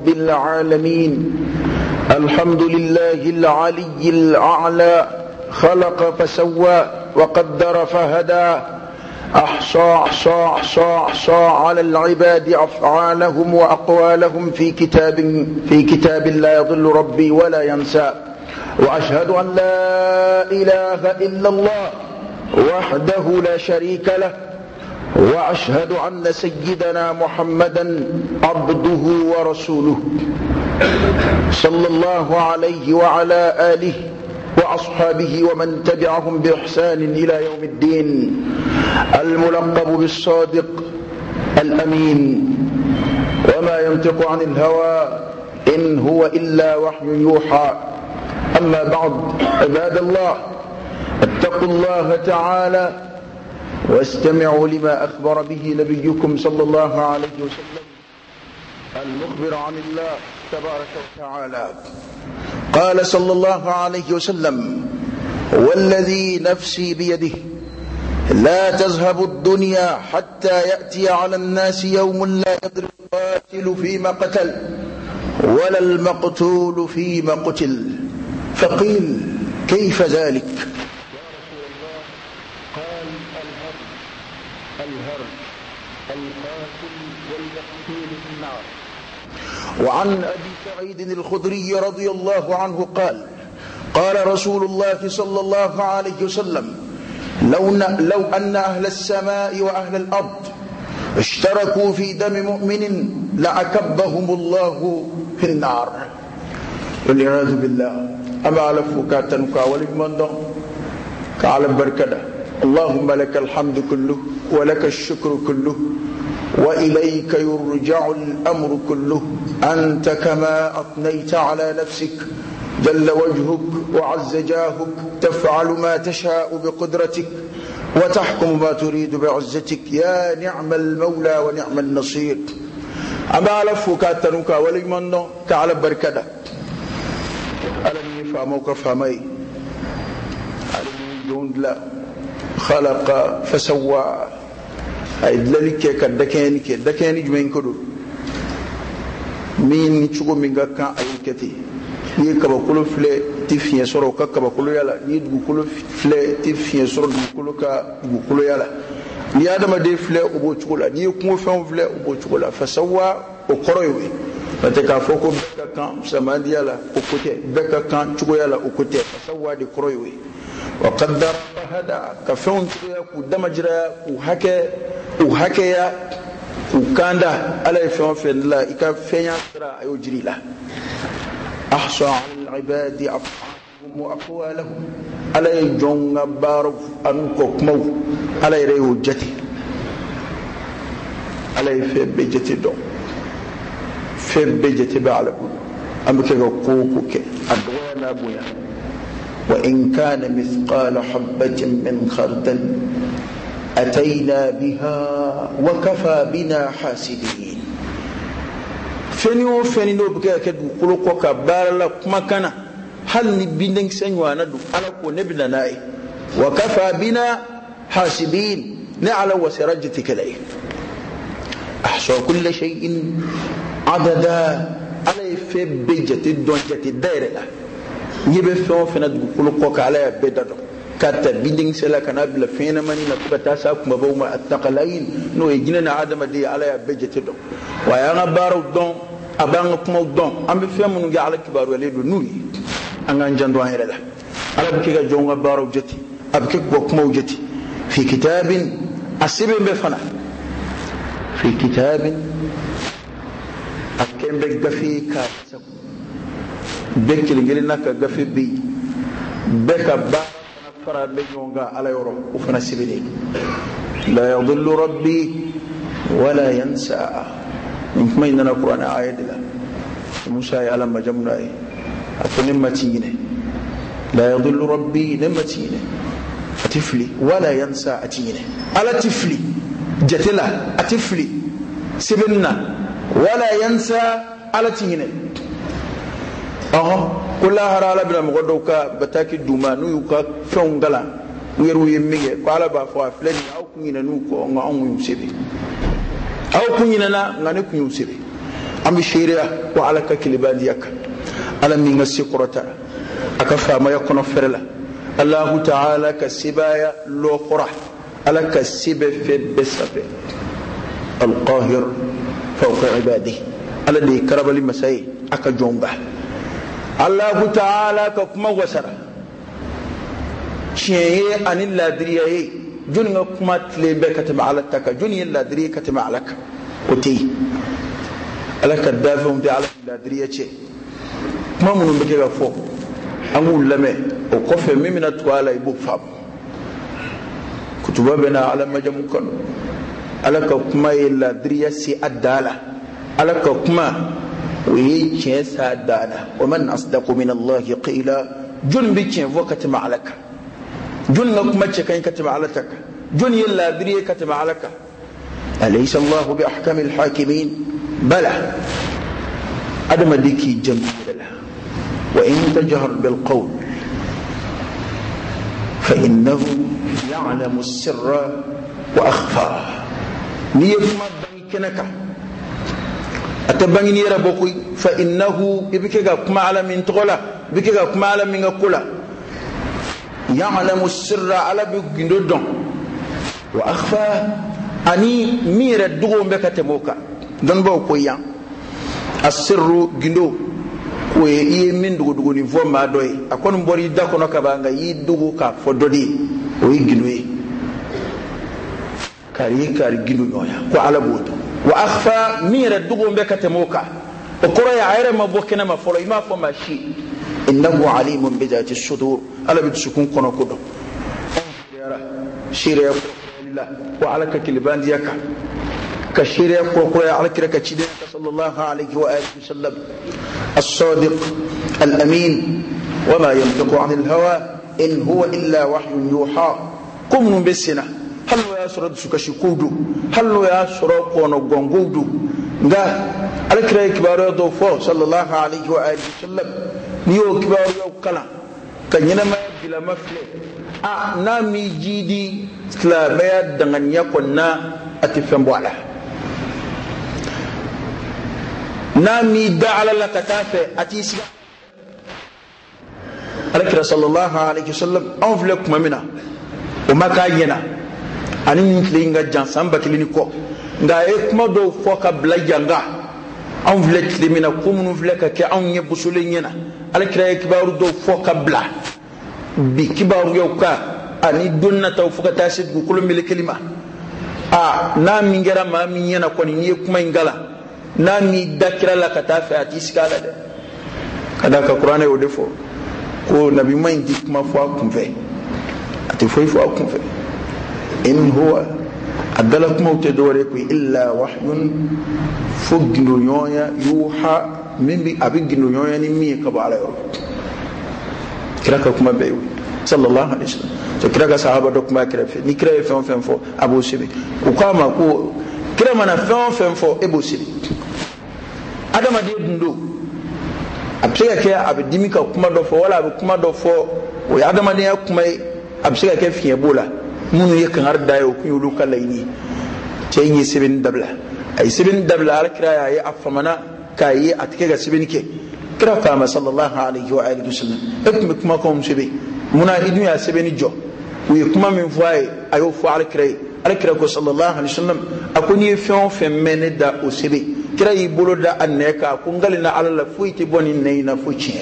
رب العالمين. الحمد لله العلي الأعلى، خلق فسوى وقدر فهدى، أحصى على العباد أفعالهم وأقوالهم في كتاب لا يضل ربي ولا ينسى. وأشهد أن لا إله إلا الله وحده لا شريك له، وأشهد أن سيدنا محمدا عبده ورسوله صلى الله عليه وعلى آله وأصحابه ومن تبعهم بإحسان إلى يوم الدين، الملقب بالصادق الأمين، وما ينطق عن الهوى إن هو إلا وحي يوحى. أما بعد، عباد الله، اتقوا الله تعالى واستمعوا لما أخبر به نبيكم صلى الله عليه وسلم المخبر عن الله تبارك وتعالى. قال صلى الله عليه وسلم: والذي نفسي بيده لا تذهب الدنيا حتى يأتي على الناس يوم لا يدري القاتل فيما قتل ولا المقتول فيما قتل. فقيل: كيف ذلك يا رسول الله؟ قال: الهرج القاتل والمقتول في النار. وعن أبي سعيد الخدري رضي الله عنه قال: قال رسول الله صلى الله عليه وسلم: لو أن أهل السماء وأهل الأرض اشتركوا في دم مؤمن لأكبهم الله في النار. والعياذ بالله. أما على فكاتنك ولمن كعلى بركة. اللهم لك الحمد كله ولك الشكر كله وإليك يرجع الأمر كله. أنت كما أثنيت على نفسك جل وجهك وعز جاهك، تفعل ما تشاء بقدرتك وتحكم ما تريد بعزتك، يا نعم المولى ونعم النصير. أما على فكاتنك ولمن كعلى بركة. ألم يفهموك فهمي؟ ألم يجون لا خلق فسوى. أي دلالك كدكاني جمين كدو min chugo minga kan ayikati ni kaba kulo fle tifien soro ka kaba kulo yala ni du kulo fle tifien soro du kulo ka du kulo yala ni adama de fle obo chugo la ni ko fon fle obo chugo la fasawa o koroywe pate ka foko beka kan samandi yala o kote beka kan chugo yala o kote fasawa de koroywe wa qaddara hada ka fon chugo ku damajira ku hake ya ukanda ala yafon fen la ika fenya sira ayo jirila ahsa al ibadi afahum wa aqwalahum ala jonga baru an ko kmaw ala rewo jati ala febbe jati do febbe jati ba ala bu amke ko ke adwana buya wa in kana mithqala habatin min khardal أتينا بها وكفى بنا حاسدين. فنيو بكا كدو كلوكو كبار لا كما كان هل نبين سنوانا دو على كو نبنا ناي وكفى بنا حاسبين نعلى وسرجتك لي أحصى كل شيء عددا على فبجة الدنجة الدائرة يبفون فندو كلوكو على بددو kata binding sela kana bila fena mani na kubata sa kuma bawma attaqalain no yigina na adama de ala ya bejete do wa ya nga baro don abanga kuma don ambe femu ngi ala kibaru le do nuri anga njando an rela ala bike ga jonga baro jeti abike ko kuma jeti fi kitabin asibe be fana fi kitabin akembe gafi ka bekkel ngeli naka gafi bi beka ba فرا بيونغا على يورو وفنا سيبلي لا يضل ربي ولا ينسى. ما عندنا القرآن آية لا موسى على ما جمنا أتنمتينه لا يضل ربي نمتينه أتفلي ولا ينسى أتينه على تفلي جتلا أتفلي سبنا ولا ينسى على تينه كلها هرالة بلا مقدوكا بتاكي دوما نيوكا فونغلا ويرو يمية قال بافوا فلني أو كنينا نوكو نعم يمسبي أو كنينا نعنى كن يمسبي am shiriya wa alaka kilibandiyaka ala min ngasiqrata aka fama yakono ferla Allah ta'ala kasibaya lo qura ala kasibe fi bisabe القاهر فوق عباده الذي كرب المساي aka jonga Allah ta'ala ka kuma wasara shiye anil ladriye juninga kuma tlembe katama alataka juniya ladriye katama alaka oti alaka dafum bi ala ladriye ce kuma munun beke ga fo amul lame o kofe mimina twala ibu fam kutuba bena ala majam kan alaka kuma illa diriya si adala alaka kuma wi ce sa dala wa man asdaqu min Allah qila jun bi ce vokati ma alaka jun ga kuma ce kan kati ma alaka jun illa diriya kati ma alaka alaysa Allah bi ahkamil hakimin bala adama diki jamila wa in tajhar bil qawl fa innahu ya'lamu as-sirra wa akhfa ni yuma bangi kenaka atabangi ni yara bokuy fa innahu ibike ga kuma ala min tola bike ga kuma ala min kula ya'lamu sirra ala bi gindodon wa akhfa ani mira dugo mbeka temoka don ba ko yan asirru gindo ko ye min dugo ni voma doy akon mbori dakono ka banga yi dugo ka fododi o yi gindoy kari gidu noya ko ala boto wa akhfa mira dugo mbeka temoka o koro ya ayre ma bokena ma folo ima fo mashi innahu alimun bi zati sudur ala bi sukun kono ko do shire lillah wa alaka kilbandi yaka ka shire ko ya alaka ka cide sallallahu alaihi wa alihi wasallam as-sadiq al-amin wa ma yantiqu 'anil hawa in huwa illa wahyun yuha qum bisina hallo ya sura suka shikudu hallo ya sura kono gongudu nga alkira kibaru do fo sallallahu alaihi wa alihi wasallam niyo kibaru yo kala kanyina ma bila mafle a na mi jidi islamaya dangan yakonna atifan wala na mi da'ala la katafe atisi alkira sallallahu alaihi wasallam on vle kuma mina o makayena ani ni klinga jansan bakilini ko nga e kuma do fo ka blajanga an vle klimina kumunu vle ka ke an yebusule nyena alkira kibaru do fo ka bla bi kibaru yoka ani donna taw fo ka tasid gu kulum mil kelima a na mi ngera ma mi nyena ko ni kuma ingala na mi dakira la katafa ati skala de kada ka qur'ana yo defo ko nabi mai di kuma fo akunfe ati fo akunfe in huwa adalak mawte dore ko illa wahyun fugnu nyoya yuha mimbi abignu nyoya ni mi ka bala yo kiraka kuma be sallallahu alaihi wasallam to kiraka sahaba do kuma kirafe ni kirafe fen fo abu sibi ko kama ko kira mana fen fo abu sibi adama de dundo absega ke abdimi ka kuma do fo wala kuma do fo o adama de kuma absega ke fiye bola munu yekan har da yau kun yulu kalaini ce yin sibin dabla ay sibin dabla alkira yayi afamana kai atike ga sibin ke kira kama sallallahu alaihi wa alihi wasallam ikmi kuma kom sibi muna idu ya sibin jo wi kuma min fuai ayo fu alkira ko sallallahu alaihi wasallam akuni fion femmene da o sibi kira yi bolo da anneka kun galina alala fuiti bonin neina fuci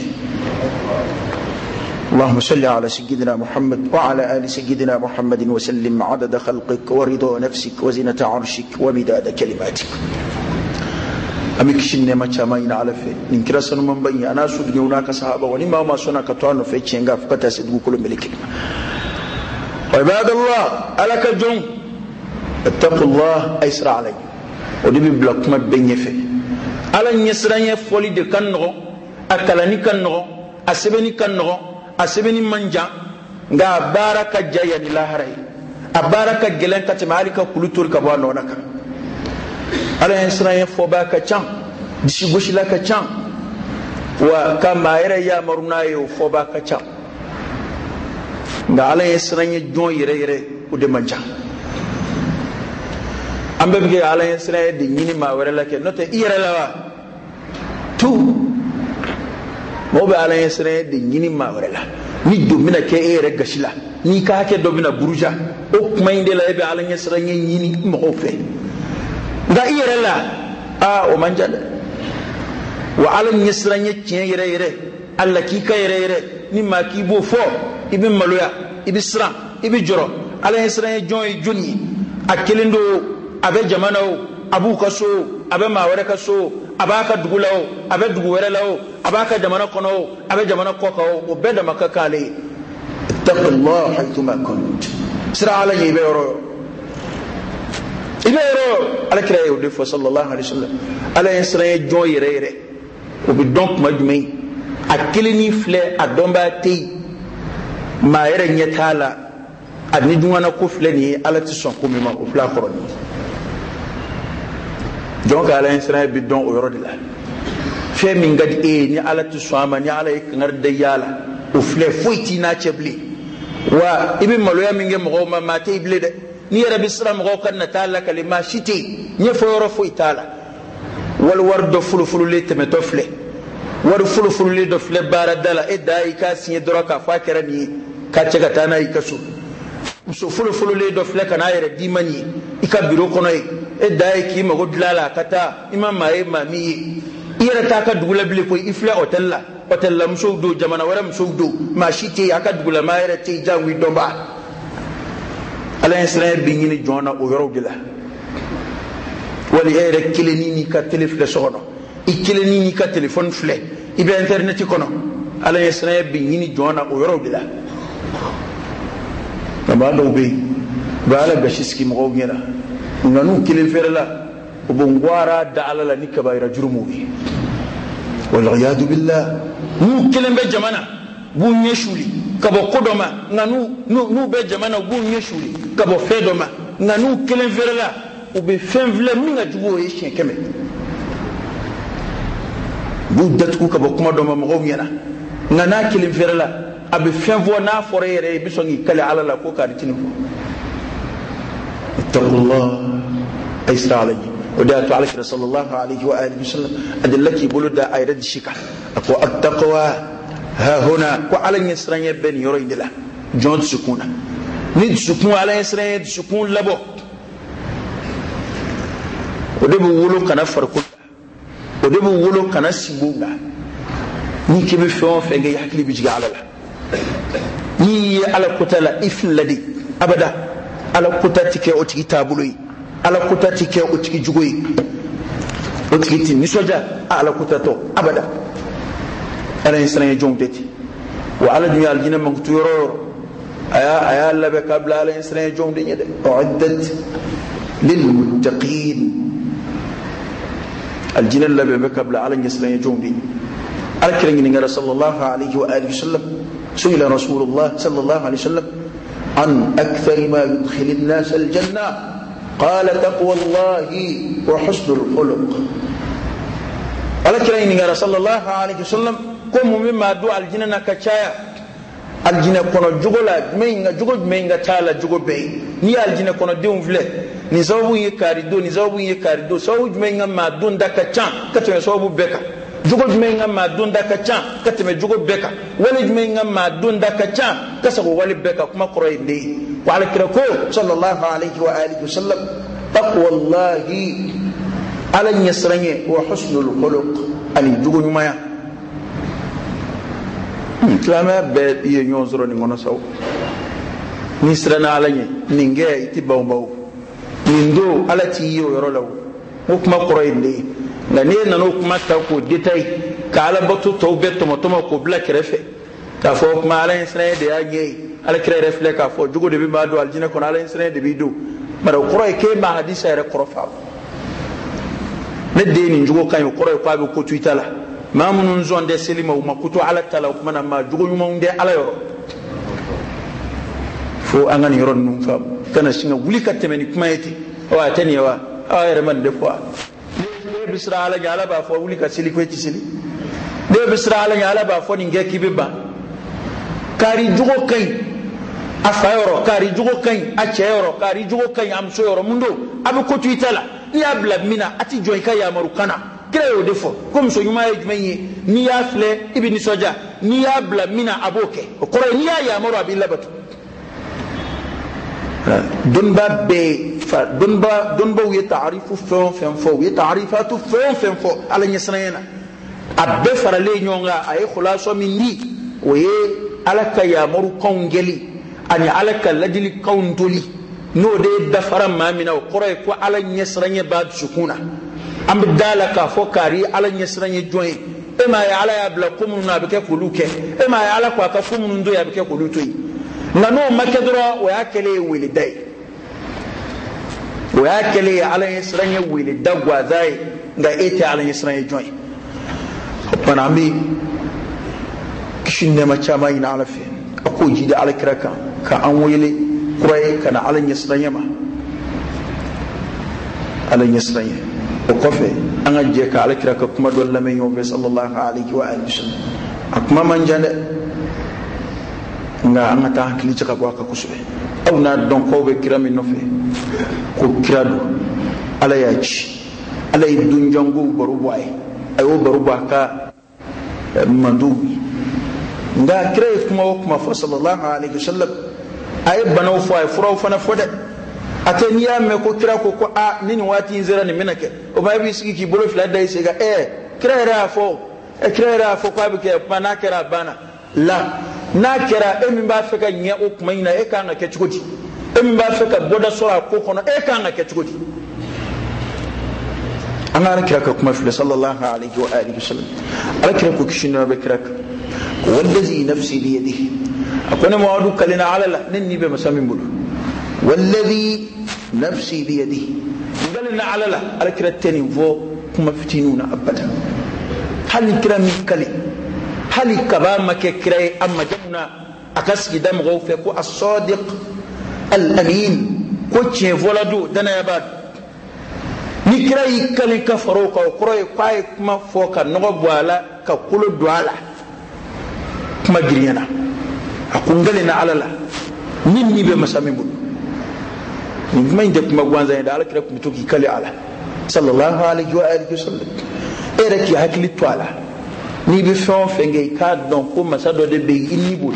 اللهم صل على سيدنا محمد وعلى آل سيدنا محمد وسلم عدد خلقك ورضا نفسك وزنة عرشك ومداد كلماتك amikishinne macamaina alafe ninkira sanu mambanyi anasu dunyuna ka sahaba wani ma suna ka twano fe chenga fukata sidu kullu miliki ibadallah alaka jum ittaqullah aysra alay odibi blak ma benyefe ala nyesranye foli de kanno akalani kanno asebeni kanno asebeni manja nga baraka jaya ni laharai abaraka gelen ka timalika kulutur ka bano naka ala insra fo ba ka cham disi goshi la ka cham wa kama ere ya maruna yo fo ba ka cham nga ala insra jon yere u de manja ambe be ala insra de nyini ma were la ke note iyere la wa tu mo be ala yesre de nyini ma wala ni do mina ke ere gashila ni ka ke do mina buruja o kuma inde la be ala yesre nyini mo ko fe da ire la o manjada wa ala yesre nyine yere alla ki ka yere ni ma ki bo fo ibi maloya ibi sra ibi joro ala yesre joy juni akelindo abe jamana o abu kaso abe mawere kaso abaka dugulawo abe duguwere lawo abaka jamana kono abe jamana kokawo o beda makakale ittaqullah haythuma kunt sira ala yibero ala kira yo defo sallallahu alaihi wasallam ala yesra joyere o bi donc majmai akilini fle adomba tei ma yere nyetala adni dungana ko fle ni ala ti son ko mi ma o fla koroni donc ala yesra bi don o yoro de la fe min gadi ni ala ti swama ni ala ikngar de yala o fle foiti na chebli wa ibi maloya minge mo ma mate ible de ni yere bisra mo kan na taala kalima shiti ni fo yoro foitala wal wardo fulufulu le temeto fle war fulufulu le do fle baradala e dai ka sinye droka fa kera ni ka cega tana ikasu so fulufulu le do fle kana yere dimani ikabiro kono e dai ki ma godlala kata imam mai mami ira ta ka dugula bile ko ifle hotella musudo jamana wara musudo ma shiti aka dugula ma yere ti jawi domba ala israel bi ni jona o yoro gila wali ere kileni ni ka telefle sono ikileni ni ka telephone fle ibe internet kono ala israel bi ni jona o yoro gila tamba do be bala gashiski mo gina nganu kilin ferla o bongwara da ala ni kabaira jurumubi wal iyad billah mu kilin be jamana bu nyeshuli kabo kodoma nganu nu be jamana bu nyeshuli kabo fedoma nganu kilin ferla o be fenvle minga jugo e shen keme bu datku kabo kuma doma mo gina ngana kilin ferla abe fenvo na forere bisongi kale ala la ko kaditini ittaqullah aisra alayhi ودعت عليك رسول الله عليه وآله وسلم أدلك بلد أيرد الشكا أكو التقوى ها هنا وعلى يسرين بين يرين له جون سكونة نيد سكون على يسرين سكون لبو ودبو ولو كنا فرقون ودبو ولو كنا سيبونا ني كيف فيهم فيجي يحكي بيجي على لا ني على كتلا إفلدي أبدا على كتاتك أو تيجي تابلوي ala kutati ke utiki jugoyi utiki ni soja ala kutato abada ala insana jongdeti wa ala dunya aljina mangturo aya la be qabla ala insana jongde nyede uiddat lil muttaqin aljina la be qabla ala insana jongde ala kirangi ngara sallallahu alayhi wa alihi wasallam suila rasulullah sallallahu alayhi wasallam an akthar ma yudkhil an-nas al-jannah قال تقوى الله وحسن الخلق على كلام صلى الله عليه وسلم كم مما دعا الجنة كشايا الجنة كنا جولا مينغا جوجو مينغا تالا جوجو بي ني الجنة كنا ديون فله نزاوبو يكاردو سوو مينغا ما دون دكتشان كتم سوو بكا جوجو مينغا ما دون دكتشان كتم جوجو بكا ولي مينغا ما دون دكتشان كسبو ولي بكا كما قروي دي وعلى كركو صلى الله عليه وآله وسلم تقوى الله على يسرني وحسن الخلق أن يجوغ نمايا كلاما بيت ينظر نغنى سو نسرنا على نينجا يتباو باو نندو على تيو يرولو وكما قرأي لي نانينا نوكما تاكو ديتاي كالا بطو توبت تمتما قبلا كرفة كافوك ما على يسرني دي آجي ala kira refle ka fo jugo de bi ma do aljina kon ala insane de bi do mara qoro ke ma hadisa re qoro fa ne de ni jugo kan qoro ko abi ko tuitala ma munun zonde selima ma kuto ala tala mana ma jugo yuma unde ala yoro fo angani yoron num fa kana singa wuli ka temeni kuma yeti wa tani wa ayre man de fo de bisra ala gala ba fo wuli ka sili ko ti sili de bisra ala gala ba fo ni ngeki be ba kari jugo kai afayoro kari jugo kai acheyoro kari jugo kai amsoyoro mundo abu ko tuitala ni abla mina ati joy kai ya marukana kira de fo comme so nyuma jumenye ni ya fle ibni soja ni ya bla mina aboke ko ni ya maro abi labatu dunba be fa dunba wi ta'rifu fo wi ta'rifatu fo ala nyasrayna abbe farale nyonga ay khulaso min ni oye alaka ya maro kongeli ani alaka ladili kaundoli no de dafara mamina ko ala nyasranye bad sukuna am dala ka fo kari ala nyesranye join e ma ya ala ya bla kumun na beke kuluke e ma ya ala kwa ka kumun ndo ya beke kulutoi ngano makedro wa yakele wilidai wa yakele ala nyesranye wilidai gwadai nga ete ala nyesranye join pana ambi kishinne ma chama ina ala fi ako jide ala kiraka ka an wele kurai kana ala nyesranye ma ala nyesranye وقفه أنا جيك على كرا كما دول لمن يوفي صلى الله عليه وآله وسلم أكما من جانا nga anga ta hankili cika kwa ka kusube au na don ko be kira min nofe ko kira do ala ya ci ala yi dun jango baru boy ayo baru baka mandubi nga kira kuma fa sallallahu alaihi wasallam ay banaw fo ay furo fana fode atenia me ko kira ko a nini wati nzera ni menake o ba bi sigi ki bolo fila dai sega kira ra fo ko abike mana kira bana la na kira min ba feka nya o kuma ina ka nga ke chukoti min ba feka boda sora ko kono ka nga ke chukoti ana kira ka kuma fi sallallahu alaihi wa alihi wasallam ala kira ko kishina be kira wallazi nafsi bi yadihi akona mawadu kalina ala ninni be masamin bulu والذي نفسي بيده قالنا على لا على كرتني فو كما فتنونا ابدا هل كرامي كلي هل كبام ككراي اما جمنا اكس دم غوفكو الصادق الامين كوتشي فولادو دنا يباد نكراي كلي كفروكا وكراي كاي كما فوكا نغو بوالا ككولو دوالا كما جرينا اكون قالنا على لا نيني بمسامي بول من دك ما غوان زين دالك رك متوكي كلي على صلى الله عليه واله وسلم ereki hakili twala ni bi fon fenge ka don ko masado de be inni bo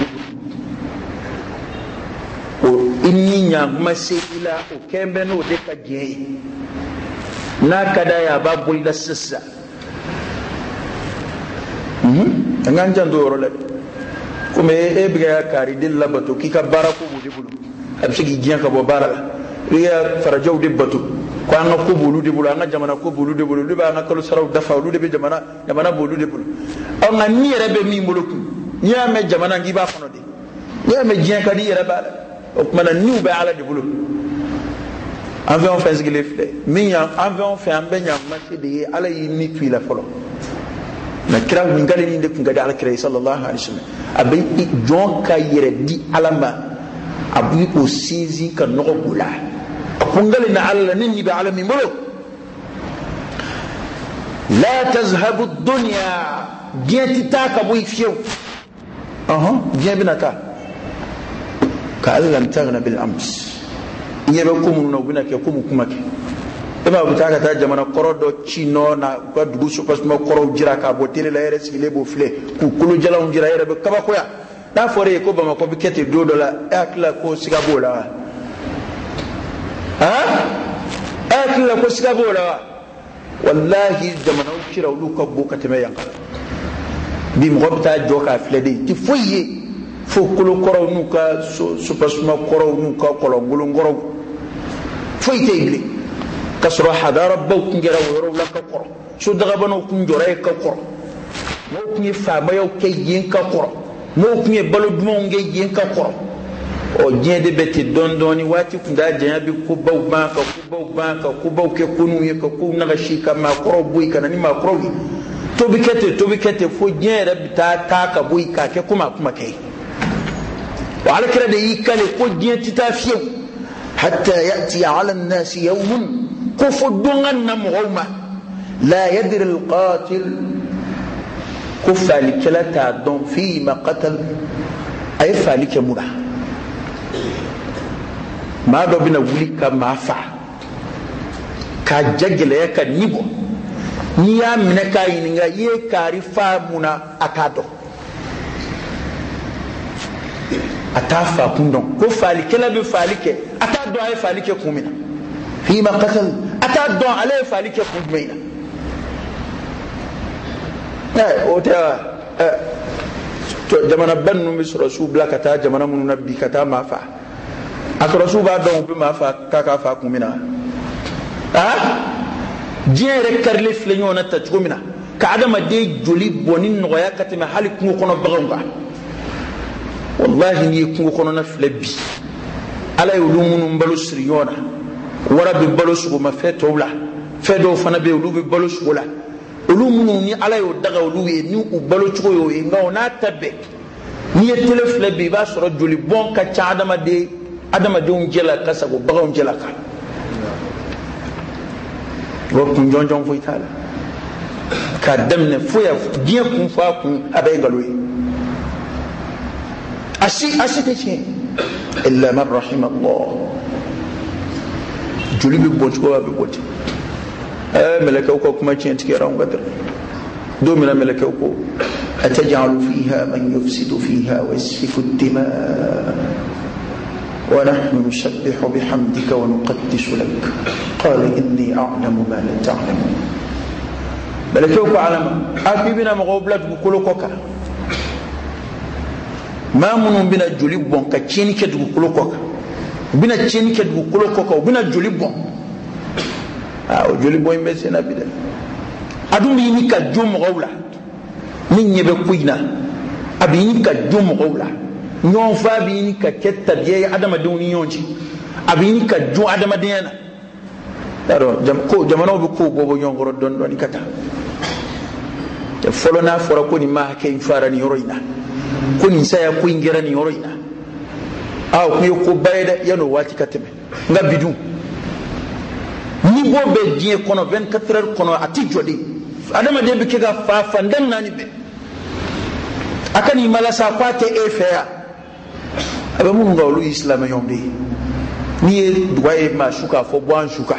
o inni nya mase ila o kembe no de ka je na kada ya babul da sissa nganja ndoro le kuma e biga kari dilla bato kika barako bo de bulu absigi giyan ka bo barala riya farajaw de batu ko anga ko bolu de bulu anga jamana ko bolu de bulu liba anga kala saraw dafa lu de be jamana bolu de bulu anga ni rebe mi muluku ni ame jamana ngi ba fono de ni ame jien ka di rebe o mana ni be ala de bulu ave on fait gile fle mi ya ave on fait ambe nya mati de ala yi ni tui la folo na kira ni ngale ni de ku ngade ala kira sallallahu alaihi wasallam abai jon ka yere di alamba abu ko sizi ka no bula kungalina alla ninni bi alami mulu la tazhabu ad-dunya bienti taka boy fiyo bien binaka ka allam taghna bil ams yebe kumu no binake kumu kumake eba butaka ta jamana korodo chino na ko dugu super mo koro jira ka bo tele la yere sile bo fle ku kulu jala on jira yere be kaba ko ya da fore ko ba ma ko bikete dodo la akla ko siga bola akila ko siga bola wallahi jamana ukira uluka boka teme yanka bi mo bita joka flede ti foye fo kulu koro nuka super smo koro nuka kolo ngulu ngoro foye tegle kasro hadara bawk ngera woro la ka koro so daga bano ku njore ka koro mo ku ni fa mayo ke yin ka koro mo ku ni balo dumo nge yin ka koro o jende beti dondoni wati kunda janya bi ko baw ke kunu ye ko ku na shika ma koro buy kana ni ma koro to bi kete fo jere bita ta ka buy ka ke kuma kai wala kira da yikale ko jenti ta fiyo hatta yati ala an-nas yawmun kufudungan na mughma la yadri al-qatil kufali kala ta don fi ma qatal ay fali ke mura ma do bina wuli ka mafa ka jagele ka nibo ni ya mine ka yininga ye kari fa muna atado atafa kundon ko fali kala be fali ke atado ay fali ke kumina fima qatal atado ale fali ke kumina o ta to jamana bannu misra su blaka ta jamana mun nabbi kata ma fa akra su ba don be ma fa kaka fa kumina jere karle flenyo na ta chumina ka adama de joli bonin no ya katime hali kungo kono bagonga wallahi ni kungo kono na flebi ala yulumunu mbalo siriyona wara be balo sugo ma feto wala fedo fana be ulu be balo sugo la ulumunu ni ala yo daga ulu e ni u balo chugo yo e ngaw na tabbe ni e tele flebi ba soro joli bon ka cha adama de un jela kasa go bagon jela ka wakun jonjon fo itala ka damne foya dia kun fa kun abay galoy ashi tace illa man rahim Allah julibi boncho be boti malaka ko kuma cin tike ran gadar do mina malaka ko atajalu fiha man yufsidu fiha wa yasfiku ad-dima ونحن نسبح بحمدك ونقدس لك قال إني أعلم ما لا تعلمون بلكوك علم أكبنا مغوبلات بكلوكوكا ما منهم بنا جلبون كتشيني كد بكلوكوكا بنا تشيني كد بكلوكوكا وبنا جلبون جلبون بسنا بدا أدوم يني كجوم غولا من يبقينا أبيني كجوم غولا nyon fa bi ni ka ketta biye adama duni nyonji abini ka ju adama dena daro jamano bi ko bobo nyongoro don kata te folona fora ko ni ma ke fara ni yoroina ko ni saya ko ingera ni yoroina aw ko bayda yano wati kateme nga bidu ni bobe die kono 24 heures kono ati jodi adama de bi ke ga fa fandan nani be akani malasa kwate efea abe mun ga olu islam yombe ni duwaye ma shuka fo bwan shuka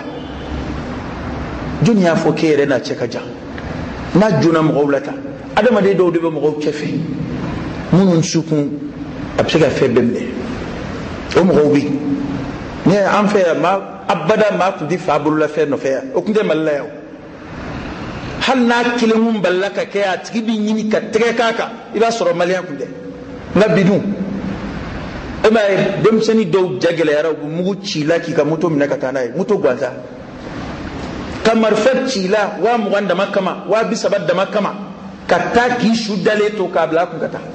dunya fo kere na cheka ja na juna mawlata adama de do be mo kefe munun shukun absega fe bembe o mo bi ne am fe ma abada ma ku di fabulu la fe no fe o kunde malayo hal na kilimum ballaka ke a tibi nyini ka tege kaka iba soro maliyan kunde na bidun ema dem seni do jagele yara mugu chila ki ka muto minaka tanai muto gwanza kamar fat chila wa muganda makama wa bisabad da makama kata ki shudale to kabla ku kata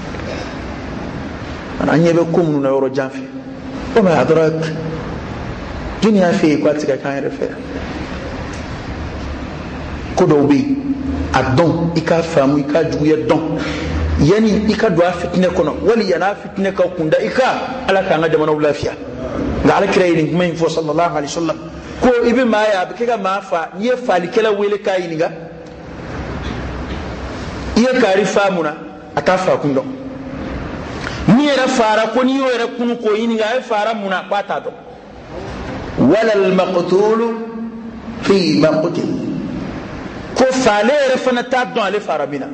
ananye be komunu na yoro janfi o ma adrak dunya fi kwatika kan refe ko do bi adon ika famu ika juye don yani ika do fitne kono wali yana fitne ka kunda ika ala ka nga jamana lafiya ga ala kirayin mai fo sallallahu alaihi wasallam ko ibi ma ya be ga ma fa ye fali kala wele kai ni ga ye kari famuna atafa kundo ni era fara ko ni era kunu ko yini ga fara muna kwata do wala al maqtul fi maqtil ko fale era fana ta do ale fara mina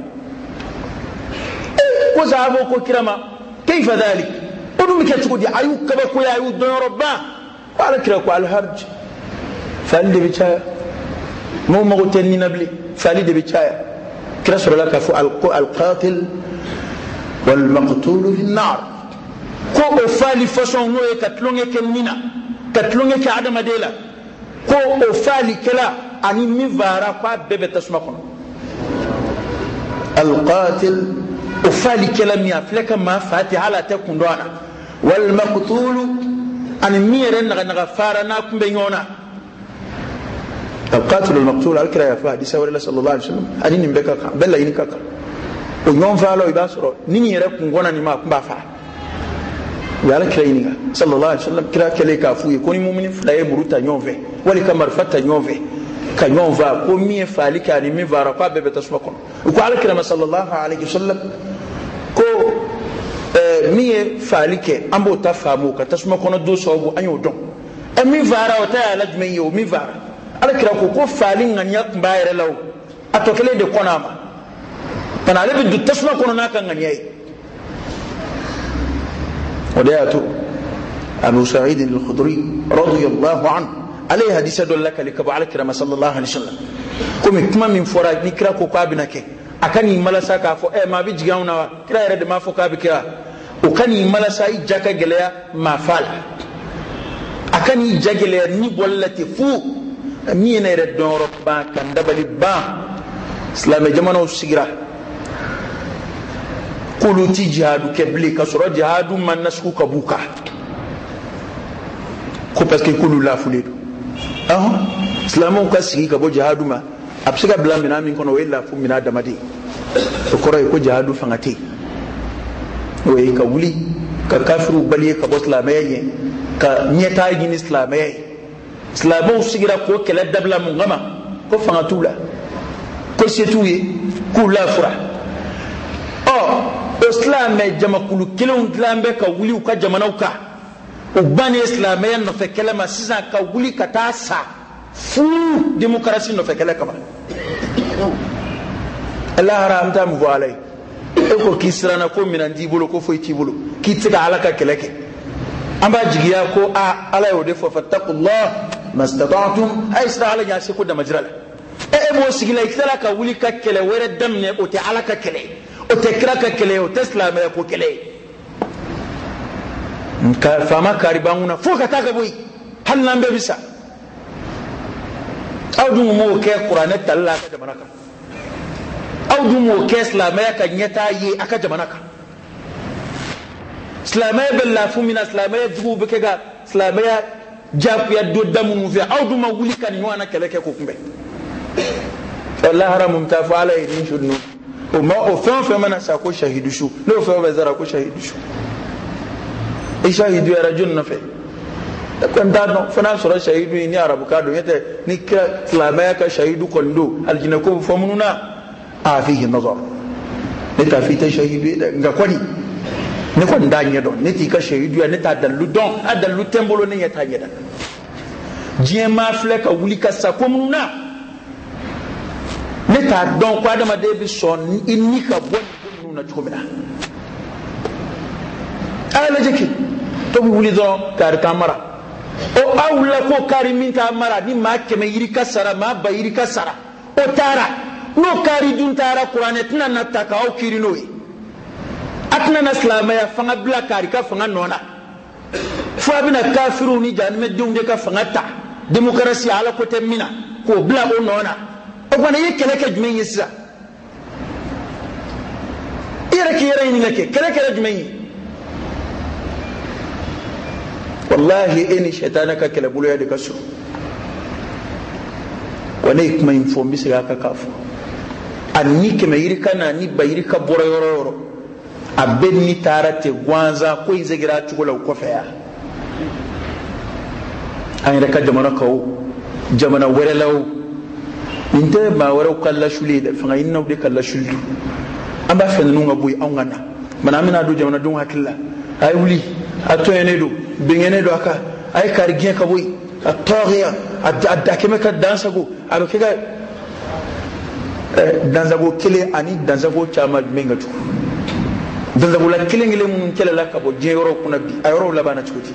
ko zabo ko kirama kayfa dhalik odum ke tukudi ayu kaba ko ayu do robba wala kira ko al harj falde bi chaya mo mo tenni nabli falide bi chaya kira sura ka fu al qatil wal maqtul fi an-nar ko o fali façon no e katlonge kenina katlonge ka adama dela ko o fali kala ani mi vara kwa bebe tasma kono al qatil وفالي كلامي أفلك ما فاتي على تكوندوانا والمقتول أن ميرن نغفار ناكم بينونا القاتل والمقتول على كلا يفادي سوى الله صلى الله عليه وسلم أني نبكا بلا ينكا ونيوم فالو يباسرو نيني يركم غونا نما كمبافا وعلى كلا ينكا صلى الله عليه وسلم كلا كلا يكافو يكوني مؤمن فلا يمروتا نيوفي ولك مرفتا نيوفي كنيوم فا كومي فالي كاني مي فارا قا بيبي تسمكون وقال كلام صلى الله عليه وسلم كو مي فالي كي امبو تفامو كتسمكون دو سوبو انيو دون امي فارا وتا لجمي يو مي فارا على كلا كو فالي غنيا كمباير لو atokele de konama pana ale bi du tasma kono na kan ngani ودياته أبو سعيد الخدري رضي الله عنه عليه حديث دول لك لكبو على كرام صلى الله عليه وسلم كما من فراج نكرا كوكابنا كي أكاني ملسا كافو ما بيجيونا كرا يرد ما فو كابي كرا وكاني ملسا يجاكا جليا ما فعل أكاني جاكا نيبولتي فو مين يرد دون ربا كان دبلي با سلام جمانو سيغرا kuluti jihadu kebli kasoro jihadu man nasku kabuka ko parce que kulu la fulé islamu ka sigi kabo jihadu ma absiga blamina min kono wela fu mina damadi ko ray ko jihadu fangati way ka wuli ka kafiru bali ka boslamaye ka nyeta gini islamaye islamu sigira ko kala dabla mun ngama ko fangatula ko setuye kula fura islam jamakulu kilon glambe ka wuli ka jamanaw ka o bani islam ya no fe kelama sisan ka wuli ka ta sa fu démocratie no fe kele kama Allah haram ta mu walai e ko kisrana ko minandi bolo ko fo ti bolo ki tiga alaka keleke amba jigiya ko a ala yo defo fattaqullah mastata'tum ay sra ala ya se ko da majrala e mo sigila ikala ka wuli ka kele were damne o te alaka kele o te kraka kele o te islama ko kele nka fama karibanguna foka taka boy hal nambe bisa awdu mo ke qur'an talla ka jamanaka awdu mo ke islama ka nyata yi aka jamanaka islama billa fu min islama dubu beke ga islama japu ya do damu fi awdu ma wuli kan nyona kele ke ko kumbe wallahi haramum tafu alai ni shudnu o ma o fɛn mana sa ko shahidu shu no fɛn bɛ zara ko shahidu shu e shahidu era jun na fɛ ko nda no fana sɔrɔ shahidu ni arabu ka do yete ni ka islamaya ka shahidu kondo aljina ko famununa a fihi nazar ne ta fi ta shahidu ga kwani ne ko nda nye do ne ti ka shahidu ne ta dallu don adallu tembolo ne ya ta nyeda jiye ma fle ka wuli ka sa komununa ne ta don kwa da madebi son inni ka bonni na chomina ala jeki to bi wuli do kar kamara o awla ko kari min ta mara ni ma keme yiri kasara ma ba yiri kasara o tara no kari dun tara qur'ane tana na taka o kirino yi atna na islama ya fanga bla kari ka fanga nona fo abina kafiru ni janme dunde ka fanga ta demokrasi ala ko temina ko bla o nona o bana yekele ke jumen yisa ira ki yara ni lake kele jumen yi wallahi eni shaytanaka kele bulo ya de kasu wane kuma informi se aka kafu anni ke mayiri kana ni bayiri ka boro yoro abenni tarate gwanza ko izegira tukola ko feya an raka jamana kawo jamana werelaw inte ma wara kala shuli da fa inna de kala shuldu amba fa nunga boy angana mana mina do jamana dun hakilla ay wuli ato enedo bingenedo aka ay kargien ka boy atogya adda keme ka dansago abakega dansago kele ani dansago chama mengatu dansago la kele ngele mun kele la ka bo jeero kuna bi ayoro la bana chukoti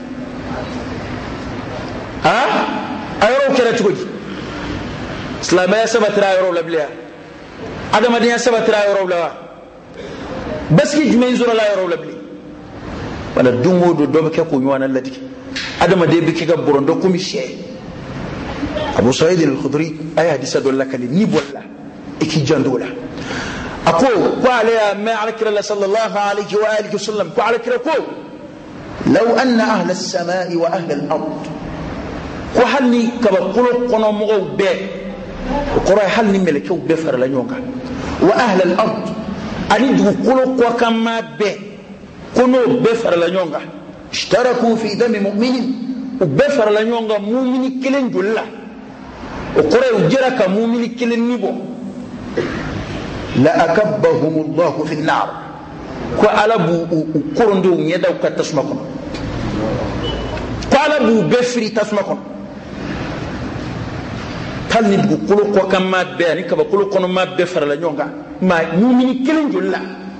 ayoro kele chukoti islamaya sabatira ayoro la biya adama dinya sabatira ayoro la baski jumay zura la ayoro la bi wala dungo do do ke ko nywana ladiki adama de biki ga borondo kumi she Abu Sa'id al-Khudri ay hadisa dolla kali ni bolla iki jandola ako ko ala ma ala sallallahu alayhi wa alihi wasallam ko ala kira ko law anna ahla as-samaa'i wa ahla al-ard ko halni kaba qulu kono mo be ko ray halni meleke be fara la nyonga wa ahla al-ard ani du qulu ko kama be kono be fara la nyonga اشتركوا في دم مؤمن وبفر لا نيونغا مؤمن كلن جولا وقرا وجرك مؤمن كلن نيبو لا اكبهم الله في النار وعلبوا قرندو يداو كتسمكم قالبوا بفري تسمكم hal ni dugu kolo ko kan ma be ani ka ba kolo kono ma be farala nyonga ma mu'mini kelen jolla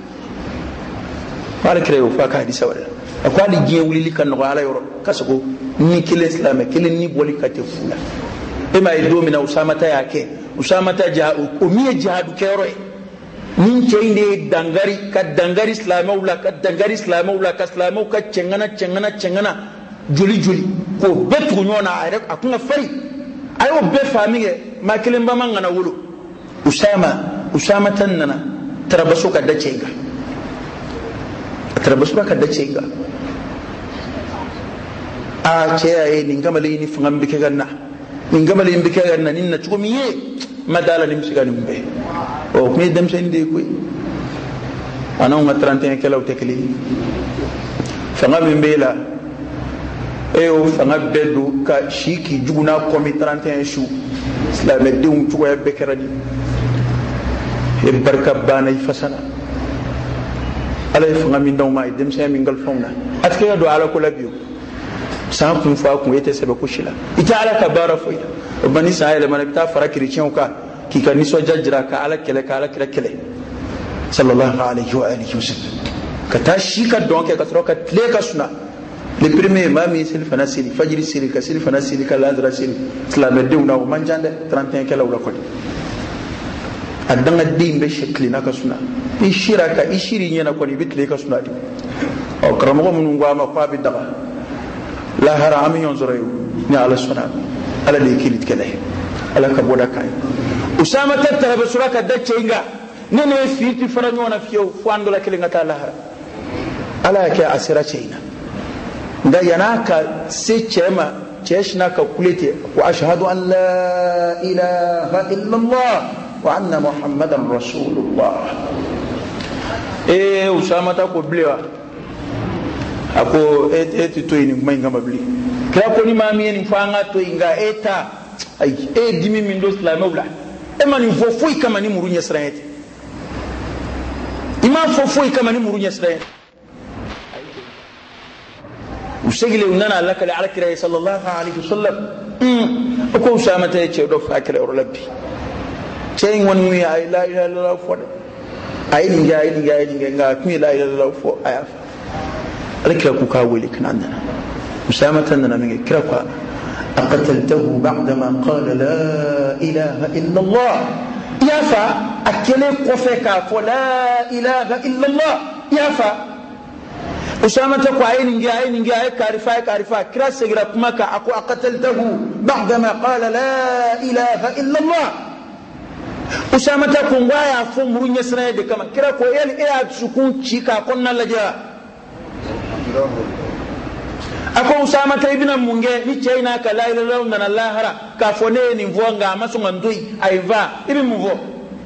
wala kreyo fa ka hadisa wala akwali giye wulili kan no ala yoro kasako ni kelen islam kelen ni boli ka te fula e ma do mina usama ta yake usama ta ja o miye jihadu kero nin ceyinde dangari islamawla ka dangari islamawla ka islamu ka cengana joli ko betu nyona ayre akunga fari ayo be famige ma kelen ba mangana wolo usama tanana tarabaso ka dacenga a ce yayi ningamale ni fangambe ke ganna ningamale mbike ganna ninna chugomiye madala nim sigani mbe o me dem sen de koy ana on 31 kelaw tekli fanga mbela o fanga bedu ka shiki juguna komi 31 shu islam de un chugo ya bekerani e barka bana fasana ala fanga min daw ma dem sen min gal fawna atke do ala ko labiyo san kun fa kun yete sebe ko shila ita ala ka bara foida bani sahel man bita fara kiricin ka ki ka niso jajjira ka ala kele sallallahu alaihi wa alihi wasallam ka tashi ka donke ka troka tle ka suna le premier mami sil fanasili fajiri sili ka sil fanasili ka ladra sili islam de una o manjande 31 kala wala ko adanga dimbe shekli na ka suna ishiri nyana ko ni bitle ka suna di o karamo mun ngwa kwa bi daga la harami yonzurayu ni ala suna ala de kilit kele ala ka boda kai usama tattara basuraka daccenga nene fiti faranyo na fiyo fuando la kele ngata la ala ke asira cheina nda yanaka se chema cheshna ka kulete wa ashhadu an la ilaha illa allah wa anna muhammadan rasulullah usama ta ko blewa ako eti to ini mainga mabli kra ko ni mami ni fanga to inga eta ay dimi min do islamawla e mani fofoi kama ni murunya srayet ima fofoi kama ni murunya srayet usegile unana laka ala kira sallallahu alaihi wasallam ko usama ta ce do fakira rabbi ce won wi ay la ilaha illallah fo ay ni nga mi la ilaha illallah fo aya alkira ku ka weli kanana usama tanana min kira ko أقتلته بعدما قال لا إله إلا الله يافا أكلي قفك فلا إله إلا الله يافا أسامة عين جاي كارفا كرا سجرا مكة أكو أقتلته بعدما قال لا إله إلا الله أسامة كونغايا فمرون يسرى دكما كرا كويل إيه سكون شيكا كنا لجا ako usama ta ibina munge ni chaina ka la ilaha illa allah lahara ka fone ni mvonga maso ngandui aiva ibi mvo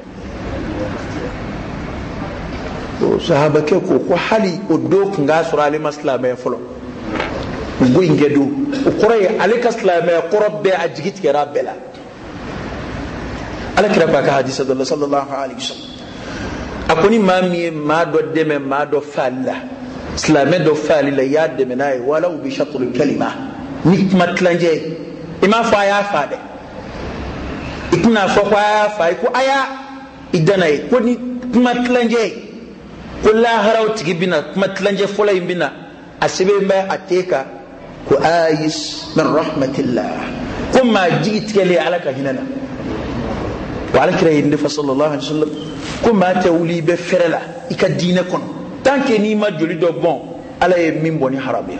sahaba ke ko hali odok nga surali maslama folo ngu ingedu ukure alika islama qurbe ajigit ke rabbela alakira ba ka hadisa sallallahu alaihi wasallam akoni mami ma do deme ma do falla islamé do fali la yadde menay wala bi shatr al kalima nikmat lanje ima fa ya fa de ikna fa fa ko aya idanay ko nikmat lanje ko la haraw tigibina nikmat lanje fola yimbina asibe mba ateka ko ayis min rahmatillah kuma jigit kele alaka hinana wa alakira yinde fa sallallahu alaihi wasallam kuma tawli be ferala ikadina kon tant que ni ma joli do bon ala e min boni harabiya